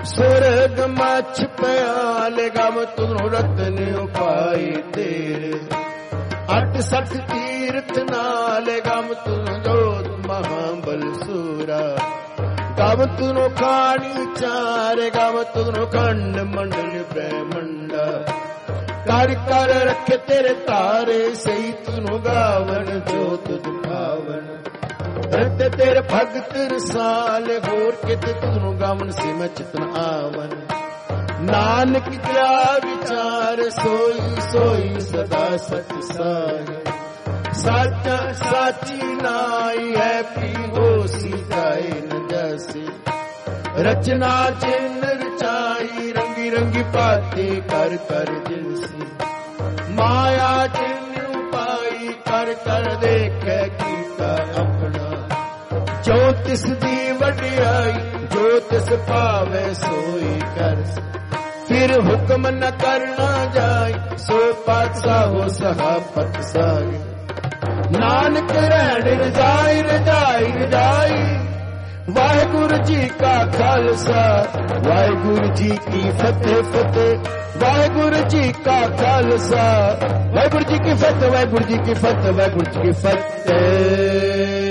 B: ਸੁਰਗ ਮਛ ਪਿਆਲ ਗਮ ਤੁਧਨੁ ਰਤਨ ਉਪਾਈ ਤੇਰੇ ਅੱਠ ਸੱਠ ਤੀਰਥ ਨਾਲ ਗਮ ਤੁਧਨੁ ਜੋਤ ਮਹਾਬਲ ਸੂਰਾ ਗਮ ਤੁਧਨੁ ਖਾਣੀ ਚਾਰ ਗਮ ਤੁਧਨੁ ਖੰਡ ਮੰਡਲ ਬ੍ਰਹਮੰਡਾ ਕਰ ਕਰ ਰੱਖੇ ਤੇਰੇ ਤਾਰੇ ਸਹੀ ਤੁਧਨੁ ਗਾਵਨ ਜੋ ਤੁਧ ਭਾਵਨ ਰਤ ਤੇਰੇ ਭਗਤ ਰਸਾਲ ਹੋਰ ਕਿਤੇ ਤੁਧਨੁ ਗਾਵਨ ਸਿਮ ਚਿਤਨ ਆਵਨ ਨਾਨਕ ਕਿਆ ਵਿਚਾਰ ਸੋਈ ਸੋਈ ਸਦਾ ਸਚ ਸਾਰ ਸਾਚਾ ਸਾਚੀ ਨਾਈ ਹੈ ਪੀ ਹੋਸੀ ਜਾਏ ਨ ਜੈਸੀ ਰਚਨਾ ਜਿਨ ਰਚਾਈ ਰੰਗੀ ਰੰਗੀ ਭਾਤੀ ਕਰ ਕਰ ਜਿਨਸੀ ਮਾਇਆ ਜਿਨ ਉਪਾਈ ਕਰ ਕਰ ਦੇਖੈ ਕੀਤਾ ਆਪਣਾ ਜੋ ਤਿਸ ਦੀ ਵਡਿਆਈ ਜੋ ਤਿਸ ਭਾਵੇ ਸੋਈ ਕਰ ਫਿਰ ਹੁਕਮ ਨ ਕਰਨਾ ਜਾਏ ਸੋ ਪਾਤਸ਼ਾਹੋ ਸਹਾਪਤ ਸਾਰੀ ਨਾਨਕ ਰਹਿਣ ਰਜਾਈ ਰਜਾਈ ਰਜਾਈ ਵਾਹਿਗੁਰੂ ਜੀ ਕਾ ਖਾਲਸਾ ਵਾਹਿਗੁਰੂ ਜੀ ਕੀ ਫਤਿਹ ਫਤਿਹ ਵਾਹਿਗੁਰੂ ਜੀ ਕਾ ਖਾਲਸਾ ਵਾਹਿਗੁਰੂ ਜੀ ਕੀ ਫਤਿਹ ਵਾਹਿਗੁਰੂ ਜੀ ਕੀ ਫਤਿਹ ਵਾਹਿਗੁਰੂ ਜੀ ਕੀ ਫਤਿਹ।